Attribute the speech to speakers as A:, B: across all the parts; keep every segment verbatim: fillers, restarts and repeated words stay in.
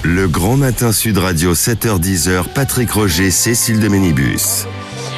A: Le Grand Matin Sud Radio, sept heures dix, Patrick Roger, Cécile de Ménibus.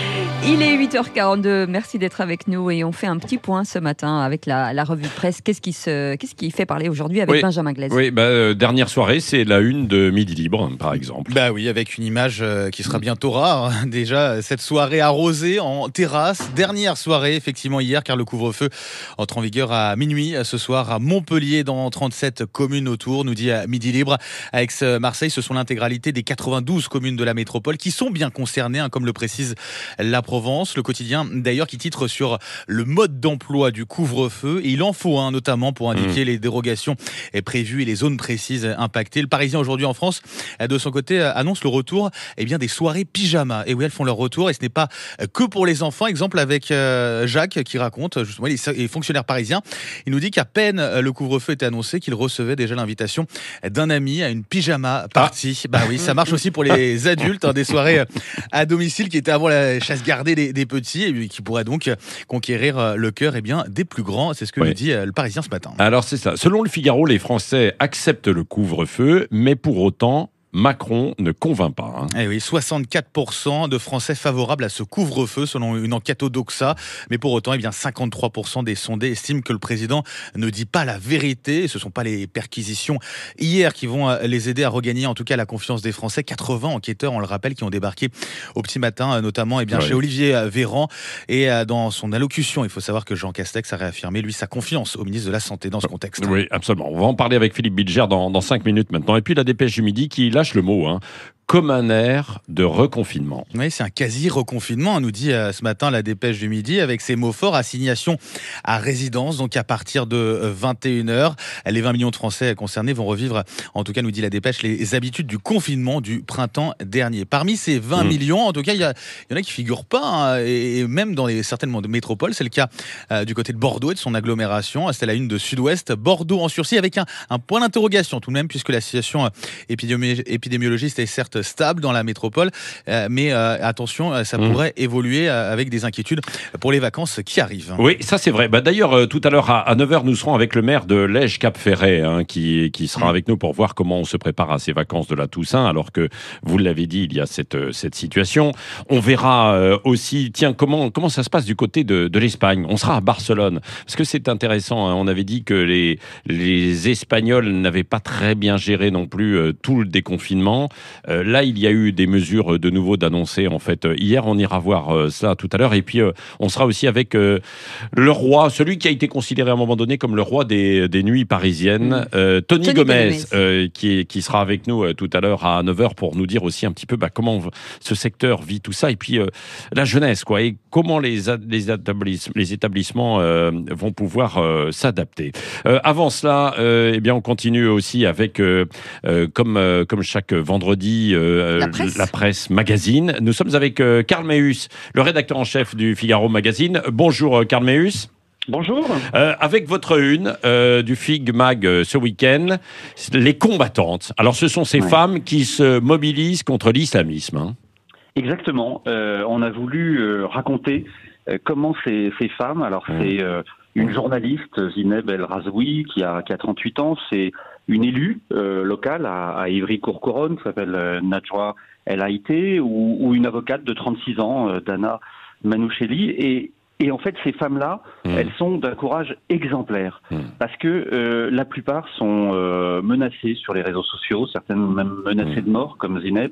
B: Il est huit heures quarante-deux, merci d'être avec nous et on fait un petit point ce matin avec la, la revue de presse. Qu'est-ce qui, se, qu'est-ce qui fait parler aujourd'hui avec
C: oui,
B: Benjamin Glaise?
C: Oui, bah, euh, dernière soirée, c'est la une de Midi Libre, par exemple.
D: Bah oui, avec une image euh, qui sera bientôt rare. Déjà, cette soirée arrosée en terrasse. Dernière soirée, effectivement, hier, car le couvre-feu entre en vigueur à minuit ce soir à Montpellier, dans trente-sept communes autour, nous dit Midi Libre. À Aix-Marseille, ce sont l'intégralité des quatre-vingt-douze communes de la métropole qui sont bien concernées, hein, comme le précise la Provence. Le quotidien, d'ailleurs, qui titre sur le mode d'emploi du couvre-feu. Et il en faut un, notamment pour indiquer mmh. les dérogations prévues et les zones précises impactées. Le Parisien, aujourd'hui en France, de son côté, annonce le retour eh bien, des soirées pyjama. Et oui, elles font leur retour. Et ce n'est pas que pour les enfants. Exemple avec Jacques, qui raconte, justement, il est fonctionnaire parisien. Il nous dit qu'à peine le couvre-feu était annoncé, qu'il recevait déjà l'invitation d'un ami à une pyjama party. Ah. Bah oui, ça marche aussi pour les adultes. Hein, des soirées à domicile qui étaient avant la chasse gardée des, des petits et qui pourraient donc conquérir le cœur eh bien, des plus grands. C'est ce que oui. nous dit le Parisien ce matin.
C: Alors c'est ça. Selon le Figaro, les Français acceptent le couvre-feu, mais pour autant, Macron ne convainc pas. Hein.
D: Eh oui, soixante-quatre pour cent de Français favorables à ce couvre-feu, selon une enquête Odoxa. Mais pour autant, eh bien, cinquante-trois pour cent des sondés estiment que le président ne dit pas la vérité. Ce ne sont pas les perquisitions hier qui vont les aider à regagner, en tout cas, la confiance des Français. quatre-vingts enquêteurs, on le rappelle, qui ont débarqué au petit matin, notamment eh bien, ouais. chez Olivier Véran. Et dans son allocution, il faut savoir que Jean Castex a réaffirmé, lui, sa confiance au ministre de la Santé dans ce contexte.
C: Oui, absolument. On va en parler avec Philippe Bilger dans, dans cinq minutes maintenant. Et puis la dépêche du midi qui lâche le mot, hein, comme un air de reconfinement.
D: Oui, c'est un quasi-reconfinement, nous dit euh, ce matin la dépêche du midi, avec ces mots forts, assignation à résidence, donc à partir de vingt et une heures. Les vingt millions de Français concernés vont revivre, en tout cas, nous dit la dépêche, les habitudes du confinement du printemps dernier. Parmi ces vingt mmh. millions, en tout cas, il y, y en a qui ne figurent pas, hein, et, et même dans les certaines métropoles, c'est le cas euh, du côté de Bordeaux et de son agglomération. C'était la une de Sud-Ouest. Bordeaux en sursis avec un, un point d'interrogation tout de même, puisque la situation épidémi- épidémiologiste est certes stable dans la métropole, euh, mais euh, attention, ça mmh. pourrait évoluer euh, avec des inquiétudes pour les vacances qui arrivent.
C: Oui, ça c'est vrai. Bah, d'ailleurs, euh, tout à l'heure à, à neuf heures, nous serons avec le maire de Lège-Cap-Ferret, hein, qui, qui sera mmh. avec nous pour voir comment on se prépare à ces vacances de la Toussaint, alors que, vous l'avez dit, il y a cette, cette situation. On verra euh, aussi, tiens, comment, comment ça se passe du côté de, de l'Espagne. On sera à Barcelone, parce que c'est intéressant, hein. On avait dit que les, les Espagnols n'avaient pas très bien géré non plus euh, tout le déconfinement. Euh, Là, il y a eu des mesures de nouveau d'annoncer, en fait. Hier, on ira voir euh, ça tout à l'heure. Et puis, euh, on sera aussi avec euh, le roi, celui qui a été considéré à un moment donné comme le roi des, des nuits parisiennes, euh, Tony, Tony Gomez, Gomez. Euh, qui, qui sera avec nous euh, tout à l'heure à neuf heures pour nous dire aussi un petit peu bah, comment ce secteur vit tout ça. Et puis, euh, la jeunesse, quoi. Et comment les, les, établissements, les établissements euh, vont pouvoir euh, s'adapter. Euh, avant cela, euh, eh bien, on continue aussi avec, euh, euh, comme, euh, comme chaque vendredi, Euh,
B: la, presse.
C: la presse magazine. Nous sommes avec euh, Karl Meus, le rédacteur en chef du Figaro Magazine. Bonjour Karl Meus.
E: Bonjour.
C: Euh, avec votre une euh, du Fig Mag euh, ce week-end, les combattantes. Alors ce sont ces ouais. femmes qui se mobilisent contre l'islamisme. Hein.
E: Exactement. Euh, on a voulu euh, raconter euh, comment ces, ces femmes, alors mmh. c'est euh, une journaliste, Zineb El Razoui, qui a, qui a trente-huit ans, c'est une élue euh, locale à, à Ivry-Courcouronnes, qui s'appelle euh, Najwa El Haïté, ou, ou une avocate de trente-six ans, euh, Dana Manoucheli. Et, et en fait, ces femmes-là, mmh. elles sont d'un courage exemplaire, mmh. parce que euh, la plupart sont euh, menacées sur les réseaux sociaux, certaines même menacées mmh. de mort, comme Zineb,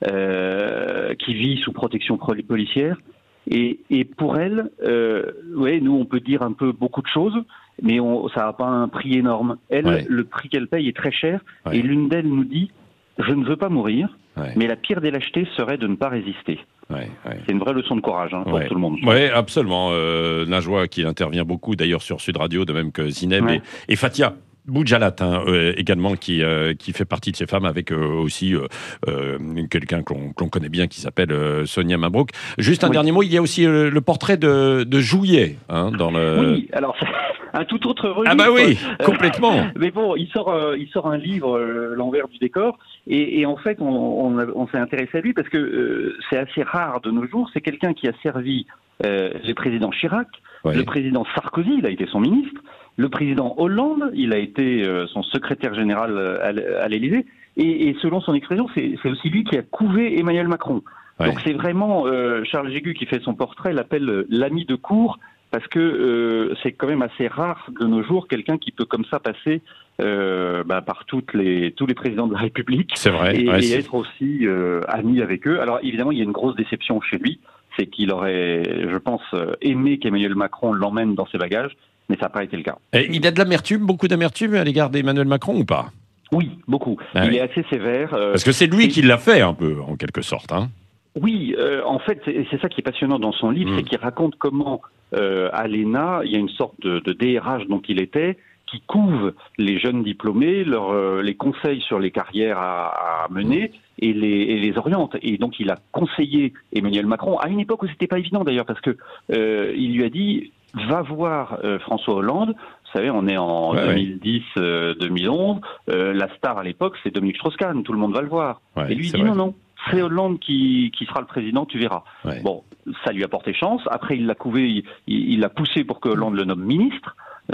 E: euh, qui vit sous protection policière. Et, et pour elles, euh, ouais, nous on peut dire un peu beaucoup de choses, mais on, ça n'a pas un prix énorme. Elle, ouais. le prix qu'elle paye est très cher, ouais. et l'une d'elles nous dit « Je ne veux pas mourir, ouais. mais la pire des lâchetés serait de ne pas résister ». Ouais, ouais. C'est une vraie leçon de courage hein, pour
C: ouais.
E: tout le monde.
C: Oui, absolument. Euh, Najwa qui intervient beaucoup d'ailleurs sur Sud Radio, de même que Zineb ouais. et, et Fatia Boujalat, hein, euh, également, qui, euh, qui fait partie de ces femmes, avec euh, aussi euh, euh, quelqu'un qu'on, qu'on connaît bien, qui s'appelle euh, Sonia Mabrouk. Juste un oui. dernier mot, il y a aussi euh, le portrait de, de Jouillet. Hein, dans le...
E: Oui, alors un tout autre registre.
C: Ah bah oui, complètement.
E: Mais bon, il sort, euh, il sort un livre, euh, l'envers du décor, et, et en fait, on, on, a, on s'est intéressé à lui parce que euh, c'est assez rare de nos jours. C'est quelqu'un qui a servi euh, le président Chirac, ouais. le président Sarkozy, il a été son ministre, le président Hollande, il a été euh, son secrétaire général à, à l'Élysée, et, et selon son expression, c'est, c'est aussi lui qui a couvé Emmanuel Macron. Ouais. Donc c'est vraiment euh, Charles Jégu qui fait son portrait, l'appelle euh, l'ami de cour, parce que euh, c'est quand même assez rare de nos jours quelqu'un qui peut comme ça passer euh, bah, par toutes les, tous les présidents de la République.
C: C'est vrai.
E: Et,
C: ouais,
E: et
C: c'est...
E: être aussi euh, ami avec eux. Alors évidemment, il y a une grosse déception chez lui, c'est qu'il aurait, je pense, aimé qu'Emmanuel Macron l'emmène dans ses bagages, mais ça n'a pas été le cas.
C: Et il a de l'amertume, beaucoup d'amertume à l'égard d'Emmanuel Macron ou pas ?
E: Oui, beaucoup. Ah, il oui. est assez sévère. Euh,
C: Parce que c'est lui et... qui l'a fait un peu, en quelque sorte, hein.
E: Oui, euh, en fait, c'est, c'est ça qui est passionnant dans son livre, mmh. c'est qu'il raconte comment euh, à l'E N A, il y a une sorte de, de D R H dont il était, qui couve les jeunes diplômés, leur, euh, les conseils sur les carrières à, à mener et les, et les oriente. Et donc, il a conseillé Emmanuel Macron à une époque où c'était pas évident d'ailleurs, parce que euh, il lui a dit va voir euh, François Hollande. Vous savez, on est en ouais, deux mille dix, euh, deux mille onze. Euh, la star à l'époque, c'est Dominique Strauss-Kahn. Tout le monde va le voir. Ouais, et lui il dit vrai. non, non. C'est Hollande qui, qui sera le président, tu verras. Ouais. Bon, ça lui a porté chance. Après, il l'a couvé, il, il l'a poussé pour que Hollande le nomme ministre.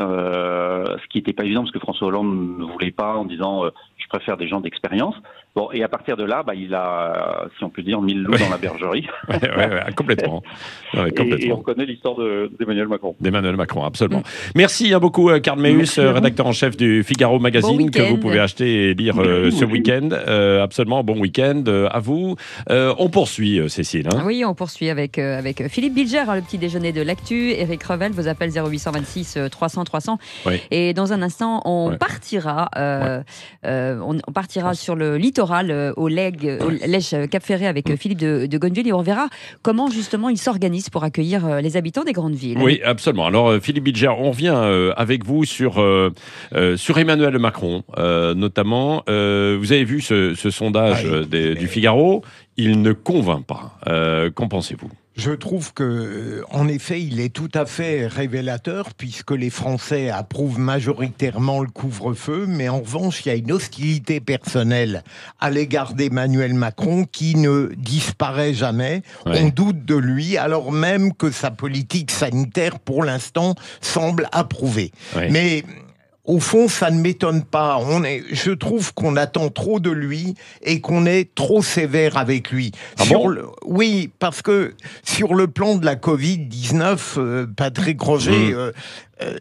E: Euh, ce qui n'était pas évident parce que François Hollande ne voulait pas en disant euh, je préfère des gens d'expérience. Bon, et à partir de là, bah, il a, si on peut dire, mis le loup ouais. dans la bergerie.
C: Ouais, ouais, ouais, complètement. Ouais, complètement.
E: Et, et on connaît l'histoire de, d'Emmanuel Macron.
C: D'Emmanuel Macron, absolument. Mm. Merci hein, beaucoup, Karl Meus, rédacteur en chef du Figaro Magazine, bon que vous pouvez acheter et lire euh, ce week-end. Euh, absolument, bon week-end euh, à vous. Euh, on poursuit, euh, Cécile. Hein.
B: Oui, on poursuit avec, euh, avec Philippe Bilger, hein, le petit déjeuner de l'actu. Éric Revel, vos appels zéro huit cent vingt-six trois cents trois cents. Oui. Et dans un instant, on ouais. partira, euh, ouais. euh, on, on partira sur le littoral, euh, au Lège, au Lège Cap-Ferré avec euh, Philippe de, de Gonneville, et on verra comment justement il s'organise pour accueillir euh, les habitants des grandes villes.
C: Oui, absolument. Alors euh, Philippe Bilger, on revient euh, avec vous sur euh, euh, sur Emmanuel Macron, euh, notamment. Euh, vous avez vu ce, ce sondage ah, des, mais... du Figaro. Il ne convainc pas. Euh, qu'en pensez-vous ?
F: Je trouve que, en effet, il est tout à fait révélateur puisque les Français approuvent majoritairement le couvre-feu, mais en revanche, il y a une hostilité personnelle à l'égard d'Emmanuel Macron qui ne disparaît jamais. Ouais. On doute de lui, alors même que sa politique sanitaire, pour l'instant, semble approuvée. Ouais. Mais au fond, ça ne m'étonne pas. On est, je trouve qu'on attend trop de lui et qu'on est trop sévère avec lui.
C: Ah
F: sur
C: bon
F: le, oui, parce que sur le plan de la covid dix-neuf, euh, Patrick Roger, mmh. euh, euh,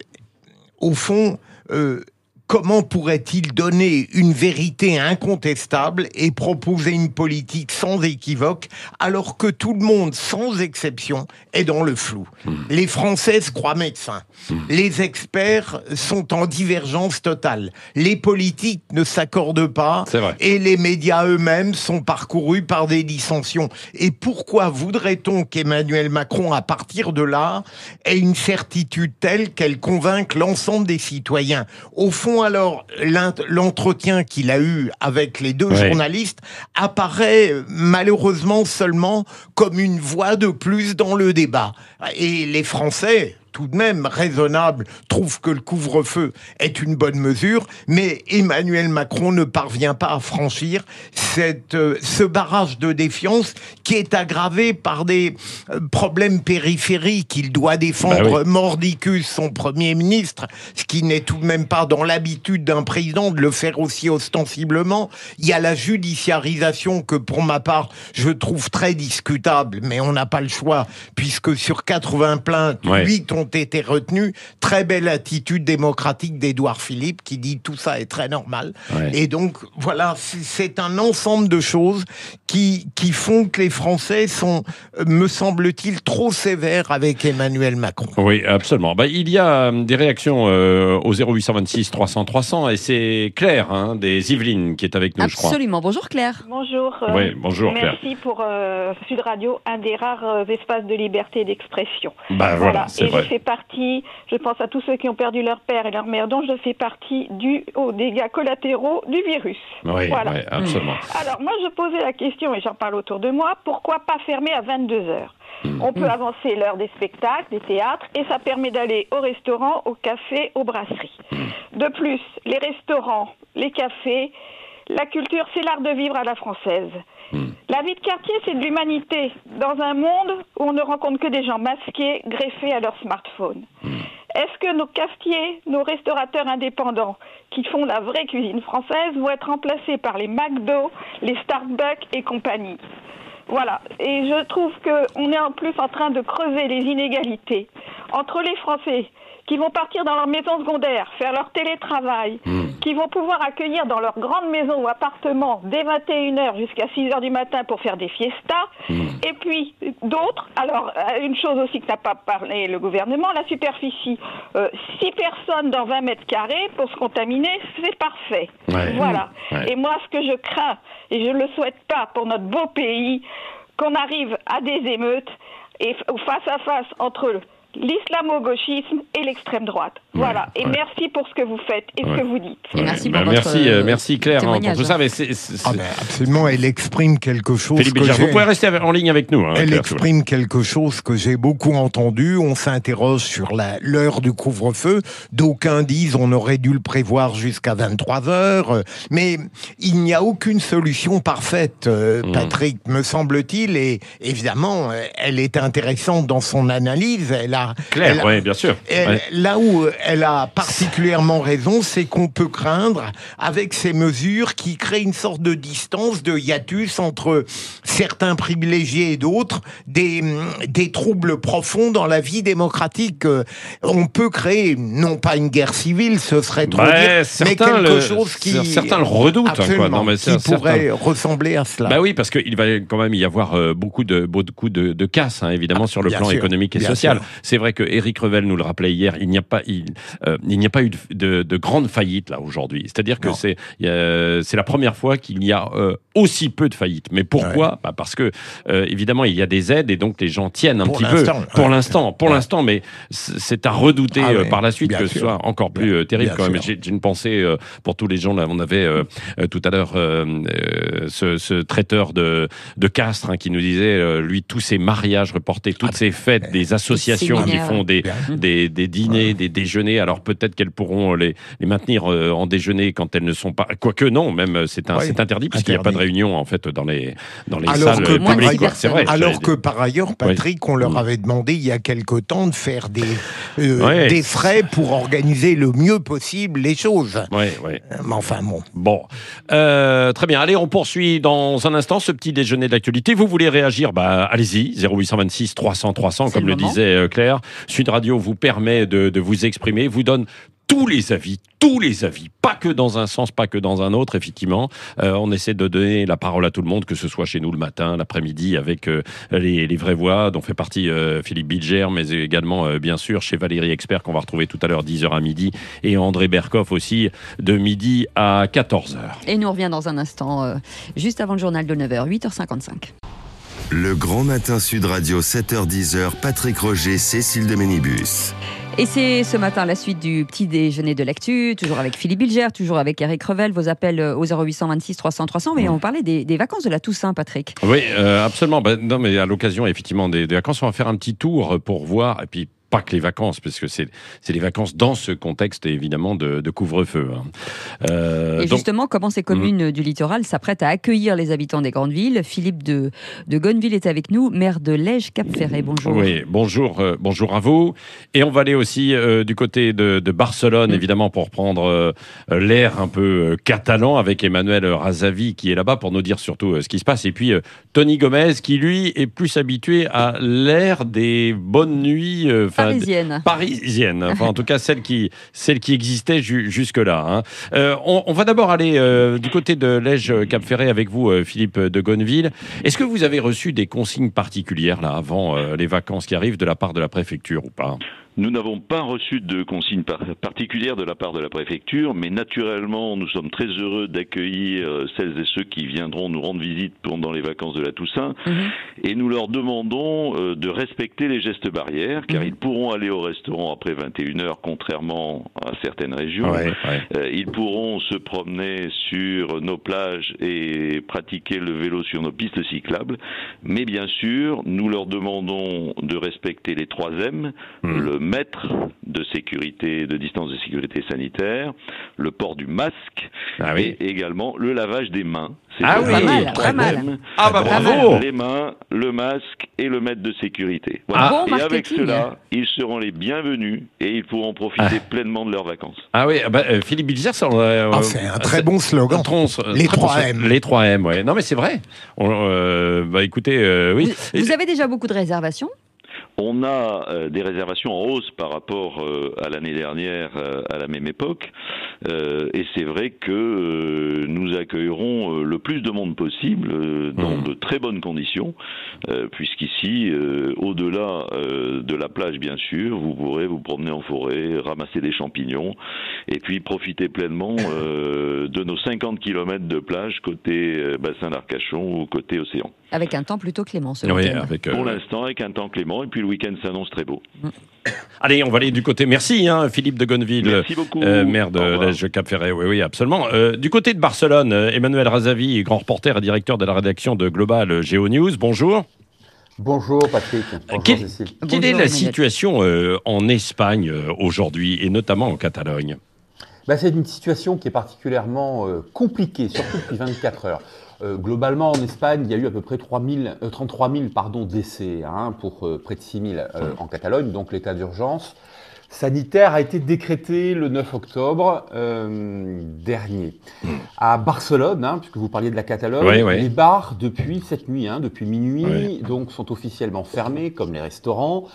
F: au fond, euh, comment pourrait-il donner une vérité incontestable et proposer une politique sans équivoque alors que tout le monde, sans exception, est dans le flou ? Mmh. Les Français se croient médecins. Mmh. Les experts sont en divergence totale. Les politiques ne s'accordent pas et les médias eux-mêmes sont parcourus par des dissensions. Et pourquoi voudrait-on qu'Emmanuel Macron, à partir de là, ait une certitude telle qu'elle convainque l'ensemble des citoyens ? Au fond, alors, l'entretien qu'il a eu avec les deux ouais. journalistes apparaît malheureusement seulement comme une voix de plus dans le débat. Et les Français, tout de même raisonnable, trouve que le couvre-feu est une bonne mesure, mais Emmanuel Macron ne parvient pas à franchir cette, euh, ce barrage de défiance qui est aggravé par des euh, problèmes périphériques. Il doit défendre bah oui. mordicus, son Premier ministre, ce qui n'est tout de même pas dans l'habitude d'un président de le faire aussi ostensiblement. Il y a la judiciarisation que, pour ma part, je trouve très discutable, mais on n'a pas le choix, puisque sur quatre-vingts plaintes, ouais. huit ont été retenus. Très belle attitude démocratique d'Édouard Philippe qui dit tout ça est très normal. Ouais. Et donc, voilà, c'est un ensemble de choses qui, qui font que les Français sont, me semble-t-il, trop sévères avec Emmanuel Macron.
C: Oui, absolument. Bah, il y a des réactions euh, au zéro huit cent vingt-six trois cents trois cents et c'est Claire hein, des Yvelines qui est avec nous,
B: absolument.
C: Je crois.
B: Absolument. Bonjour Claire.
G: Bonjour. Euh,
C: oui, bonjour Claire.
G: Merci pour euh, Sud Radio, un des rares euh, espaces de liberté et d'expression.
C: Bah voilà, voilà. c'est
G: et
C: vrai.
G: Je fais partie, je pense à tous ceux qui ont perdu leur père et leur mère, dont je fais partie du, aux dégâts collatéraux du virus.
C: Oui,
G: voilà.
C: oui absolument.
G: Alors moi je posais la question question, et j'en parle autour de moi, pourquoi pas fermer à vingt-deux heures ? On peut avancer l'heure des spectacles, des théâtres, et ça permet d'aller au restaurant, au café, aux brasseries. De plus, les restaurants, les cafés, la culture, c'est l'art de vivre à la française. La vie de quartier, c'est de l'humanité, dans un monde où on ne rencontre que des gens masqués, greffés à leur smartphone. Est-ce que nos cafetiers, nos restaurateurs indépendants, qui font la vraie cuisine française, vont être remplacés par les McDo, les Starbucks et compagnie ? Voilà, et je trouve qu'on est en plus en train de creuser les inégalités entre les Français qui vont partir dans leur maison secondaire, faire leur télétravail, mmh. qui vont pouvoir accueillir dans leur grande maison ou appartement dès vingt et une heures jusqu'à six heures du matin pour faire des fiestas, mmh. et puis d'autres, alors une chose aussi que n'a pas parlé le gouvernement, la superficie, euh, six personnes dans vingt mètres carrés pour se contaminer, c'est parfait. Ouais. Voilà. Ouais. Et moi, ce que je crains, et je ne le souhaite pas pour notre beau pays, qu'on arrive à des émeutes et face à face entre l'islamo-gauchisme et l'extrême droite. Ouais, voilà. Et ouais. merci pour ce que vous faites et ouais. ce que vous dites.
B: Et merci
C: bah,
B: pour
C: merci,
B: votre
C: euh, merci Claire hein, pour tout ça.
F: Mais
C: c'est, c'est...
F: Ah ben, absolument, elle exprime quelque chose.
C: Philippe
F: que
C: Bilger,
F: j'ai...
C: vous pouvez rester en ligne avec nous. Hein,
F: elle
C: Claire,
F: exprime quelque chose que j'ai beaucoup entendu. On s'interroge sur la, l'heure du couvre-feu. D'aucuns disent on aurait dû le prévoir jusqu'à vingt-trois heures. Mais il n'y a aucune solution parfaite, euh, mmh. Patrick, me semble-t-il. Et évidemment, elle est intéressante dans son analyse. Elle a,
C: Claire,
F: elle a,
C: oui, bien sûr.
F: Elle,
C: ouais.
F: Là où elle a particulièrement raison, c'est qu'on peut craindre, avec ces mesures, qui créent une sorte de distance, de hiatus entre certains privilégiés et d'autres, des, des troubles profonds dans la vie démocratique. On peut créer, non pas une guerre civile, ce serait trop
C: ouais,
F: dire, mais quelque
C: le,
F: chose qui...
C: Certains le redoutent. Quoi. Non, mais
F: qui pourrait certain... ressembler à cela.
C: Bah oui, parce qu'il va quand même y avoir euh, beaucoup de, beaucoup de, de casse, hein, évidemment, ah, sur le plan sûr, économique et social. Sûr. C'est vrai que Éric Revel nous le rappelait hier, il n'y a pas, il, euh, il n'y a pas eu de, de, de grande faillite là aujourd'hui. C'est-à-dire que c'est, euh, c'est la première fois qu'il y a euh, aussi peu de faillites. Mais pourquoi ouais. bah Parce que euh, évidemment il y a des aides et donc les gens tiennent un
F: pour
C: petit
F: l'instant,
C: peu. Pour
F: ouais.
C: l'instant, pour ouais. l'instant, mais c'est à redouter ah, euh, ouais. par la suite bien que sûr. ce soit encore plus bien, euh, terrible quand même. J'ai, j'ai une pensée euh, pour tous les gens là. On avait euh, euh, tout à l'heure euh, euh, ce, ce traiteur de, de Castres hein, qui nous disait euh, lui tous ses mariages reportés, toutes ah, ces fêtes, des associations qui font des, des, des dîners, ouais. des déjeuners. Alors peut-être qu'elles pourront les, les maintenir euh, en déjeuner quand elles ne sont pas. Quoique non, même c'est, un, ouais. c'est interdit puisqu'il n'y a pas de réunion en fait dans les dans les
F: alors
C: salles
F: que
C: publiques. Quoi. C'est vrai.
F: Alors que par ailleurs, Patrick, ouais. on leur avait demandé il y a quelque temps de faire des euh, ouais. des frais pour organiser le mieux possible les choses.
C: Ouais, ouais.
F: Mais enfin bon.
C: Bon, euh, très bien. Allez, on poursuit dans un instant ce petit déjeuner de l'actualité. Vous voulez réagir ? Bah allez-y. zéro huit cent vingt-six trois cents trois cents, c'est comme le, le disait Claire. Sud Radio vous permet de, de vous exprimer, vous donne tous les avis, tous les avis, pas que dans un sens, pas que dans un autre, effectivement. Euh, on essaie de donner la parole à tout le monde, que ce soit chez nous le matin, l'après-midi, avec euh, les, les vraies voix, dont fait partie euh, Philippe Bilger, mais également, euh, bien sûr, chez Valérie Expert, qu'on va retrouver tout à l'heure, dix heures à midi, et André Berkoff aussi, de midi à quatorze heures.
B: Et nous on revient dans un instant, euh, juste avant le journal de neuf heures, huit heures cinquante-cinq.
A: Le Grand Matin Sud Radio, sept heures dix heures, Patrick Roger, Cécile de Ménibus.
B: Et c'est ce matin la suite du petit déjeuner de l'actu, toujours avec Philippe Bilger, toujours avec Éric Revel, vos appels au zéro huit cent vingt-six trois cents trois cents, mais on parlait des, des vacances de la Toussaint, Patrick.
C: Oui, euh, absolument. Ben, non, mais à l'occasion, effectivement, des, des vacances, on va faire un petit tour pour voir, et puis pas que les vacances, parce que c'est, c'est les vacances dans ce contexte, évidemment, de, de couvre-feu. Hein.
B: Euh, et donc, justement, comment ces communes mmh. du littoral s'apprêtent à accueillir les habitants des grandes villes. Philippe de, de Gonneville est avec nous, maire de Lège-Cap-Ferret. Bonjour.
C: Oui, bonjour, euh, bonjour à vous. Et on va aller aussi euh, du côté de, de Barcelone, mmh. évidemment, pour prendre euh, l'air un peu euh, catalan, avec Emmanuel Razavi, qui est là-bas, pour nous dire surtout euh, ce qui se passe. Et puis, euh, Tony Gomez, qui, lui, est plus habitué à l'air des bonnes nuits... Euh,
B: Parisienne.
C: Parisienne, enfin en tout cas celle qui, celle qui existait ju- jusque-là. Hein. Euh, on, on va d'abord aller euh, du côté de Lège-Cap-Ferret avec vous, euh, Philippe de Gonneville. Est-ce que vous avez reçu des consignes particulières là avant euh, les vacances qui arrivent de la part de la préfecture ou pas ?
H: Nous n'avons pas reçu de consigne par particulière de la part de la préfecture, mais naturellement, nous sommes très heureux d'accueillir celles et ceux qui viendront nous rendre visite pendant les vacances de la Toussaint. Mmh. Et nous leur demandons euh, de respecter les gestes barrières, car mmh. ils pourront aller au restaurant après vingt et une heures, contrairement à certaines régions. Ouais, ouais. Euh, ils pourront se promener sur nos plages et pratiquer le vélo sur nos pistes cyclables. Mais bien sûr, nous leur demandons de respecter les trois M, mmh. le mètre de sécurité, de distance de sécurité sanitaire, le port du masque ah oui. et également le lavage des mains.
B: C'est ah oui, pas mal, pas mal.
C: Ah bah bravo.
H: Les mains, le masque et le mètre de sécurité. Voilà. Ah, bon et avec cela, ils seront les bienvenus et ils pourront profiter ah. pleinement de leurs vacances.
C: Ah oui, bah, euh, Philippe Bilger, ça, euh,
F: ah, c'est un très bon slogan. Un tronce, les trois M.
C: Les trois M, ouais. Non mais c'est vrai. On, euh, bah écoutez, euh, oui.
B: Vous, vous avez déjà beaucoup de réservations ?
H: On a euh, des réservations en hausse par rapport euh, à l'année dernière, euh, à la même époque, euh, et c'est vrai que euh, nous accueillerons euh, le plus de monde possible euh, dans mmh. de très bonnes conditions, euh, puisqu'ici, euh, au-delà euh, de la plage bien sûr, vous pourrez vous promener en forêt, ramasser des champignons, et puis profiter pleinement euh, de nos cinquante kilomètres de plage côté euh, bassin d'Arcachon ou côté océan.
B: Avec un temps plutôt clément ce
C: oui,
B: week-end.
C: Avec, euh...
H: Pour l'instant, avec un temps clément, et puis le week-end s'annonce très beau. Mmh.
C: Allez, on va aller du côté. Merci, hein, Philippe de Gonneville,
H: Merci beaucoup.
C: Euh, maire de Lège Cap Ferret. Oui, oui, absolument. Euh, du côté de Barcelone, Emmanuel Razavi, grand reporter et directeur de la rédaction de Global GeoNews. Bonjour.
I: Bonjour Patrick. Bonjour
C: Quelle,
I: Cécile.
C: Quelle
B: Bonjour,
C: est la
B: Emmanuel.
C: situation euh, en Espagne euh, aujourd'hui, et notamment en Catalogne ?
I: Ben, c'est une situation qui est particulièrement euh, compliquée, surtout depuis vingt-quatre heures. Euh, globalement, en Espagne, il y a eu à peu près trois mille, euh, trente-trois mille pardon, décès hein, pour euh, près de six mille euh, en Catalogne. Donc l'état d'urgence sanitaire a été décrété le neuf octobre euh, dernier. À Barcelone, hein, puisque vous parliez de la Catalogne,
C: oui, oui.
I: les bars, depuis cette nuit, hein, depuis minuit, oui. donc, sont officiellement fermés, comme les restaurants.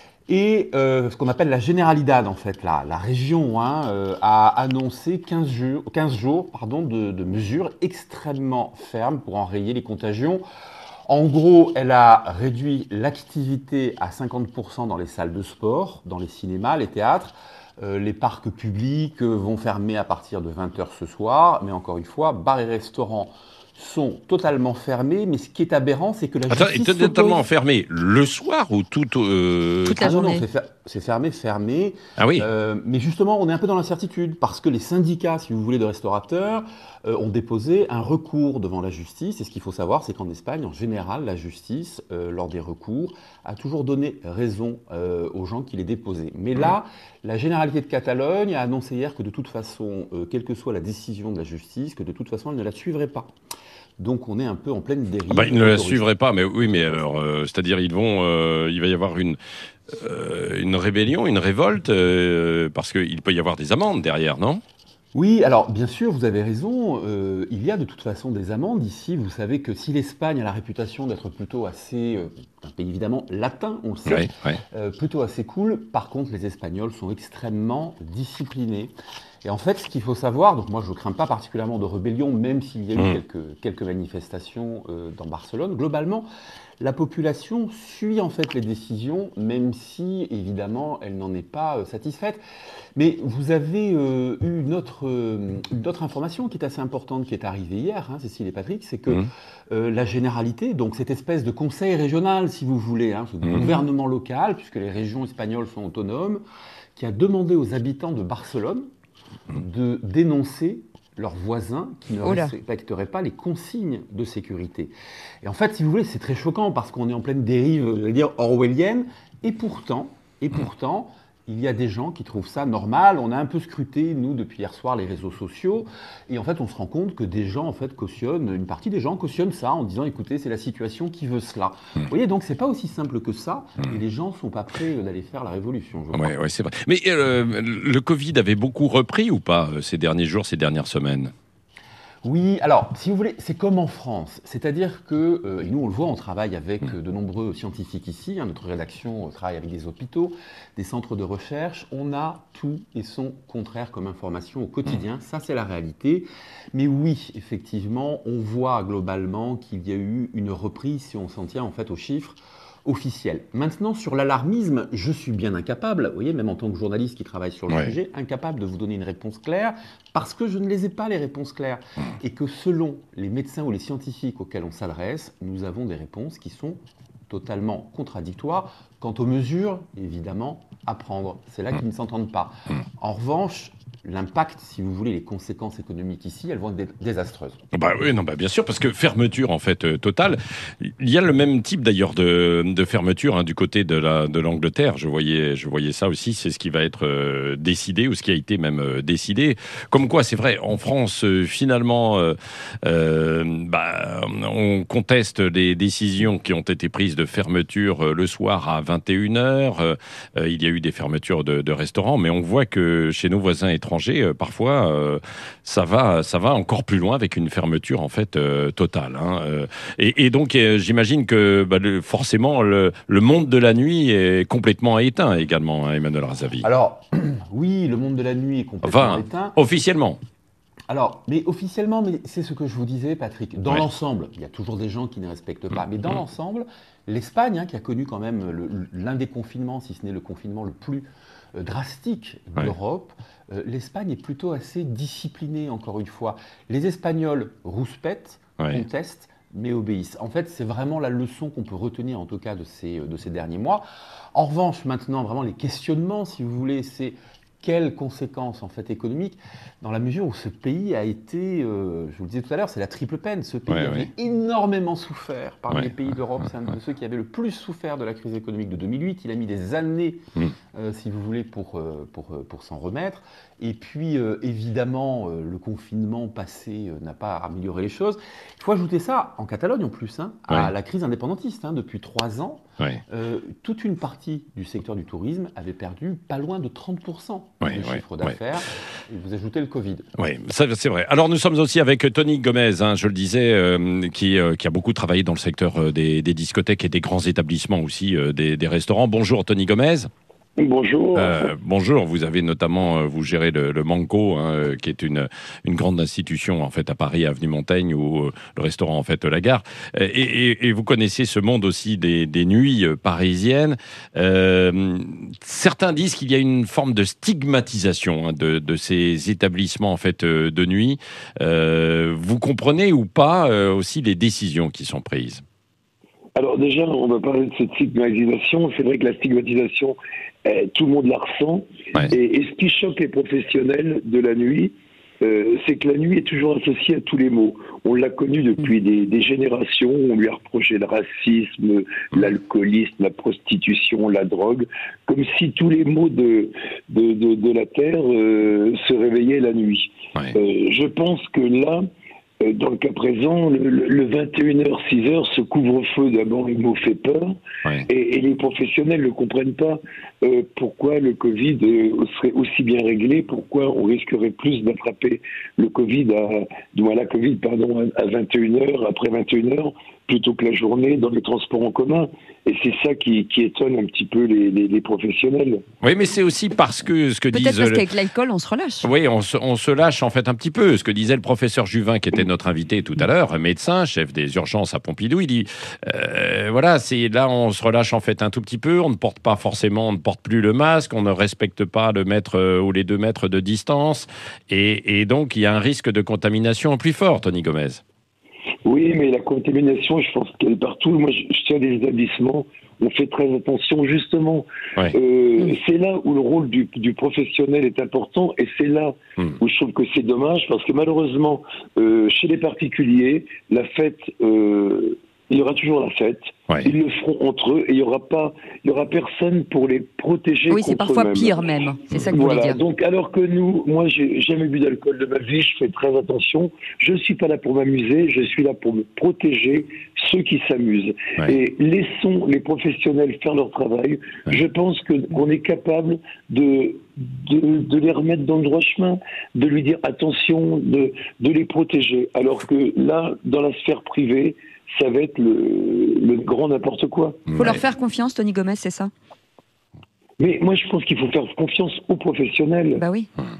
I: Et euh, ce qu'on appelle la Generalidad, en fait, la, la région hein, euh, a annoncé quinze jours, quinze jours pardon, de, de mesures extrêmement fermes pour enrayer les contagions. En gros, elle a réduit l'activité à cinquante pour cent dans les salles de sport, dans les cinémas, les théâtres. Euh, les parcs publics vont fermer à partir de vingt heures ce soir. Mais encore une fois, bars et restaurants sont totalement fermés, mais ce qui est aberrant, c'est que la
C: Attends,
I: justice...
C: Attends, totalement fermé le soir ou tout... Euh...
B: Toute la
I: ah
B: journée.
I: Non, non, c'est, fer- c'est fermé, fermé.
C: Ah oui.
I: Euh, mais justement, on est un peu dans l'incertitude, parce que les syndicats, si vous voulez, de restaurateurs, euh, ont déposé un recours devant la justice. Et ce qu'il faut savoir, c'est qu'en Espagne, en général, la justice, euh, lors des recours, a toujours donné raison euh, aux gens qui les déposaient. Mais là, la Généralité de Catalogne a annoncé hier que de toute façon, euh, quelle que soit la décision de la justice, que de toute façon, elle ne la suivrait pas. Donc on est un peu en pleine dérive.
C: Ah bah, ils ne la suivraient pas, mais oui, mais alors, euh, c'est-à-dire ils vont, euh, il va y avoir une euh, une rébellion, une révolte, euh, parce qu'il peut y avoir des amendes derrière, non ?
I: Oui, alors bien sûr, vous avez raison, euh, il y a de toute façon des amendes ici. Vous savez que si l'Espagne a la réputation d'être plutôt assez, euh, un pays évidemment latin, on le sait,
C: oui, oui.
I: Euh, plutôt assez cool, par contre les Espagnols sont extrêmement disciplinés. Et en fait, ce qu'il faut savoir, donc moi je ne crains pas particulièrement de rébellion, même s'il y a eu mmh. quelques, quelques manifestations euh, dans Barcelone, globalement, la population suit en fait les décisions, même si évidemment elle n'en est pas euh, satisfaite. Mais vous avez euh, eu une autre, euh, une autre information qui est assez importante, qui est arrivée hier, hein, Cécile et Patrick, c'est que mmh. euh, la Généralité, donc cette espèce de conseil régional, si vous voulez, hein, ce mmh. gouvernement local, puisque les régions espagnoles sont autonomes, qui a demandé aux habitants de Barcelone de dénoncer leurs voisins qui ne oh respecteraient pas les consignes de sécurité. Et en fait, si vous voulez, c'est très choquant parce qu'on est en pleine dérive, je veux dire, orwellienne, et pourtant, et pourtant, il y a des gens qui trouvent ça normal. On a un peu scruté, nous, depuis hier soir, les réseaux sociaux, et en fait, on se rend compte que des gens, en fait, cautionnent, une partie des gens cautionnent ça en disant, écoutez, c'est la situation qui veut cela. Mmh. Vous voyez, donc c'est pas aussi simple que ça, mmh. et les gens sont pas prêts d'aller faire la révolution.
C: Oui, ouais, c'est vrai. Mais euh, le Covid avait beaucoup repris ou pas ces derniers jours, ces dernières semaines ?
I: Oui, alors, si vous voulez, c'est comme en France. C'est-à-dire que, euh, et nous on le voit, on travaille avec euh, de nombreux scientifiques ici, hein, notre rédaction euh, travaille avec des hôpitaux, des centres de recherche, on a tout et son contraire comme information au quotidien, ça c'est la réalité. Mais oui, effectivement, on voit globalement qu'il y a eu une reprise, si on s'en tient en fait aux chiffres, officielle. Maintenant, sur l'alarmisme, je suis bien incapable, vous voyez, même en tant que journaliste qui travaille sur le
C: ouais.
I: sujet, incapable de vous donner une réponse claire, parce que je ne les ai pas, les réponses claires. Et que selon les médecins ou les scientifiques auxquels on s'adresse, nous avons des réponses qui sont totalement contradictoires quant aux mesures, évidemment, à prendre. C'est là qu'ils ne s'entendent pas. En revanche, l'impact, si vous voulez, les conséquences économiques ici, elles vont être désastreuses.
C: Bah oui, non, bah bien sûr, parce que fermeture en fait euh, totale. Il y a le même type d'ailleurs de, de fermeture hein, du côté de la de l'Angleterre. Je voyais, je voyais ça aussi. C'est ce qui va être euh, décidé ou ce qui a été même euh, décidé. Comme quoi, c'est vrai, en France, euh, finalement, euh, euh, bah, on conteste les décisions qui ont été prises de fermeture euh, le soir à vingt et une heures. Euh, euh, il y a eu des fermetures de, de restaurants, mais on voit que chez nos voisins étrangers, Euh, parfois, euh, ça va, ça va encore plus loin avec une fermeture en fait euh, totale. Hein, euh, et, et donc, euh, j'imagine que bah, le, forcément, le, le monde de la nuit est complètement éteint également, hein, Emmanuel Razavi.
I: Alors, oui, le monde de la nuit est complètement
C: enfin,
I: éteint.
C: Officiellement.
I: Alors, mais officiellement, mais c'est ce que je vous disais, Patrick. Dans
C: ouais.
I: l'ensemble, il y a toujours des gens qui ne respectent pas, mais dans mmh. l'ensemble, l'Espagne, hein, qui a connu quand même le, l'un des confinements, si ce n'est le confinement le plus euh, drastique
C: ouais.
I: d'Europe, euh, l'Espagne est plutôt assez disciplinée, encore une fois. Les Espagnols rouspètent,
C: ouais.
I: contestent, mais obéissent. En fait, c'est vraiment la leçon qu'on peut retenir, en tout cas, de ces, de ces derniers mois. En revanche, maintenant, vraiment, les questionnements, si vous voulez, c'est quelles conséquences en fait économiques, dans la mesure où ce pays a été, euh, je vous le disais tout à l'heure, c'est la triple peine. Ce pays
C: ouais,
I: avait
C: ouais.
I: énormément souffert parmi
C: ouais.
I: les pays d'Europe. C'est un de ceux qui avait le plus souffert de la crise économique de deux mille huit. Il a mis des années, mmh. euh, si vous voulez, pour, euh, pour, euh, pour s'en remettre. Et puis, euh, évidemment, euh, le confinement passé euh, n'a pas amélioré les choses. Il faut ajouter ça, en Catalogne en plus, hein, à
C: ouais.
I: la crise indépendantiste. Hein, depuis trois ans,
C: ouais.
I: euh, toute une partie du secteur du tourisme avait perdu pas loin de trente pour cent
C: ouais,
I: du
C: ouais,
I: chiffre d'affaires. Ouais. Et vous ajoutez le Covid.
C: Oui, c'est vrai. Alors, nous sommes aussi avec Tony Gomez, hein, je le disais, euh, qui, euh, qui a beaucoup travaillé dans le secteur euh, des, des discothèques et des grands établissements aussi, euh, des, des restaurants. Bonjour, Tony Gomez.
J: Bonjour.
C: Euh, bonjour, vous avez notamment, euh, vous gérez le, le Manco, hein, qui est une, une grande institution en fait à Paris, avenue Montaigne, ou euh, le restaurant en fait La Gare. Et, et, et vous connaissez ce monde aussi des, des nuits euh, parisiennes. Euh, certains disent qu'il y a une forme de stigmatisation hein, de, de ces établissements en fait euh, de nuit. Euh, vous comprenez ou pas euh, aussi les décisions qui sont prises?
J: Alors déjà, on va parler de cette stigmatisation. C'est vrai que la stigmatisation, euh, tout le monde la ressent. Ouais. Et, et ce qui choque les professionnels de la nuit, euh, c'est que la nuit est toujours associée à tous les maux. On l'a connu depuis des, des générations. On lui a reproché le racisme, l'alcoolisme, la prostitution, la drogue, comme si tous les maux de, de, de, de la Terre euh, se réveillaient la nuit. Ouais. Euh, je pense que là, dans le cas présent, le, le vingt et une heures, six heures, ce couvre-feu, d'abord, le mot fait peur, ouais. et, et les professionnels ne comprennent pas euh, pourquoi le Covid euh, serait aussi bien réglé, pourquoi on risquerait plus d'attraper le Covid, à, à la Covid, pardon, à vingt et une heures, après vingt et une heures, plutôt que la journée dans les transports en commun. Et c'est ça qui, qui étonne un petit peu les, les, les professionnels.
C: Oui, mais c'est aussi parce que ce que
B: Peut-être
C: disent...
B: Peut-être parce qu'avec l'alcool, on se relâche.
C: Oui, on se, on se lâche en fait un petit peu. Ce que disait le professeur Juvin, qui était notre invité tout à l'heure, médecin, chef des urgences à Pompidou, il dit, euh, voilà, c'est là on se relâche en fait un tout petit peu, on ne porte pas forcément, on ne porte plus le masque, on ne respecte pas le mètre euh, ou les deux mètres de distance, et, et donc il y a un risque de contamination plus fort, Tony Gomez.
J: Oui, mais la contamination, je pense qu'elle est partout. Moi, je, je tiens à des établissements, on fait très attention, justement. Ouais. Euh, mmh. C'est là où le rôle du, du professionnel est important, et c'est là mmh. où je trouve que c'est dommage, parce que malheureusement, euh, chez les particuliers, la fête... Euh, il y aura toujours la fête. Ouais. Ils le feront entre eux et il y aura pas, il y aura personne pour les protéger.
B: Oui, c'est parfois
J: eux-mêmes.
B: Pire même. C'est ça que
J: voilà.
B: vous voulez dire.
J: Donc, alors que nous, moi, j'ai jamais bu d'alcool de ma vie, je fais très attention. Je suis pas là pour m'amuser, je suis là pour me protéger ceux qui s'amusent. Ouais. Et laissons les professionnels faire leur travail. Ouais. Je pense que qu'on est capable de, de de les remettre dans le droit chemin, de lui dire attention, de de les protéger. Alors que là, dans la sphère privée, ça va être le, le grand n'importe quoi.
B: Il faut ouais. leur faire confiance, Tony Gomez, c'est ça?
J: Mais moi, je pense qu'il faut faire confiance aux professionnels.
B: Bah oui.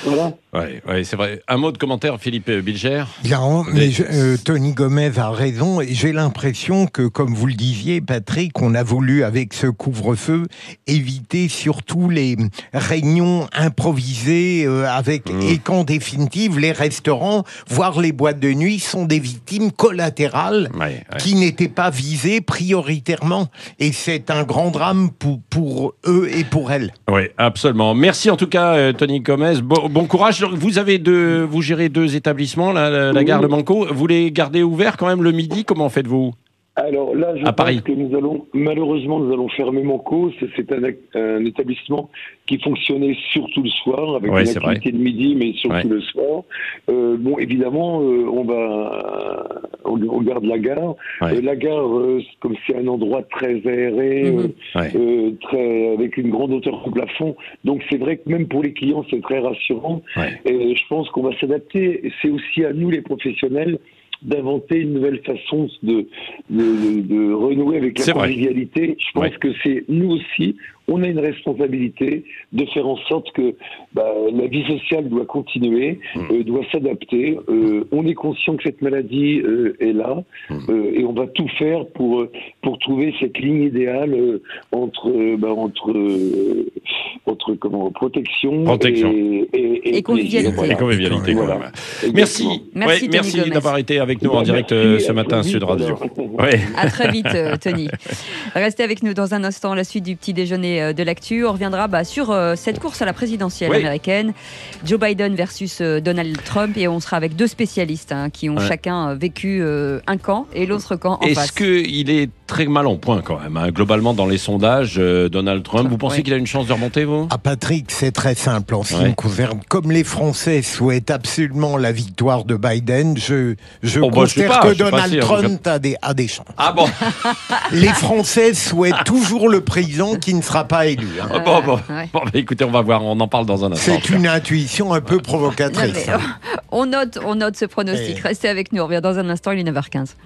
J: Voilà.
C: Ouais, ouais, c'est vrai. Un mot de commentaire, Philippe Bilger.
F: Non, mais je, euh, Tony Gomez a raison. J'ai l'impression que, comme vous le disiez, Patrick, on a voulu, avec ce couvre-feu, éviter surtout les réunions improvisées euh, avec, mmh. et qu'en définitive, les restaurants, voire les boîtes de nuit, sont des victimes collatérales ouais, ouais. qui n'étaient pas visées prioritairement. Et c'est un grand drame pour, pour eux et pour elles.
C: Oui, absolument. Merci en tout cas, euh, Tony Gomez. Bon, bon courage. Vous avez deux, vous gérez deux établissements, la, la, la gare de Manco. Vous les gardez ouverts quand même le midi? Comment faites-vous?
J: Alors là, je
C: à
J: pense
C: Paris.
J: que nous allons, malheureusement, nous allons fermer Manco. C'est, c'est un, un établissement qui fonctionnait surtout le soir, avec
C: ouais,
J: une activité
C: vrai.
J: de midi, mais surtout
C: ouais.
J: le soir. Euh, bon, évidemment, euh, on va, on, on garde la gare.
C: Ouais.
J: Euh, la gare, euh, comme c'est un endroit très aéré,
C: mmh.
J: euh,
C: ouais.
J: euh, très, avec une grande hauteur de plafond. Donc c'est vrai que même pour les clients, c'est très rassurant.
C: Ouais.
J: Et je pense qu'on va s'adapter. C'est aussi à nous, les professionnels, d'inventer une nouvelle façon de, de, de, de renouer avec la c'est convivialité. Vrai. Je pense ouais. que c'est nous aussi, on a une responsabilité de faire en sorte que bah, la vie sociale doit continuer, mmh. euh, doit s'adapter. Euh, on est conscient que cette maladie euh, est là mmh. euh, et on va tout faire pour, pour trouver cette ligne idéale euh, entre, euh, bah, entre, euh, entre comment, protection,
C: protection.
J: Et, et, et,
B: et convivialité.
J: Voilà.
C: Et convivialité voilà. Merci,
B: merci,
C: ouais, merci
B: Gomez.
C: d'avoir été avec nous en direct euh, ce matin sur Sud Radio.
B: Ouais. À très vite, euh, Tony. Restez avec nous dans un instant, la suite du petit déjeuner de l'actu. On reviendra bah, sur euh, cette course à la présidentielle oui. américaine, Joe Biden versus euh, Donald Trump, et on sera avec deux spécialistes hein, qui ont ouais. chacun euh, vécu euh, un camp et l'autre camp en
C: Est-ce
B: face.
C: Est-ce qu'il est très mal en point quand même, hein, globalement dans les sondages, euh, Donald Trump, vous pensez ouais. qu'il a une chance de remonter, vous?
F: Ah, Patrick, c'est très simple en ce qui ouais. me concerne. Comme les Français souhaitent absolument la victoire de Biden, je, je
C: oh,
F: considère
C: bah, je
F: que Donald
C: sûr,
F: Trump
C: je...
F: a, des, a des chances.
C: Ah bon?
F: Les Français souhaitent toujours le président qui ne sera pas élu. Hein.
C: Euh, bon, bon. Ouais. bon bah, écoutez, on va voir, on en parle dans un instant.
F: C'est une intuition un peu provocatrice.
B: Non, mais, on, note, on note ce pronostic. Et... Restez avec nous, on revient dans un instant, il est neuf heures quinze.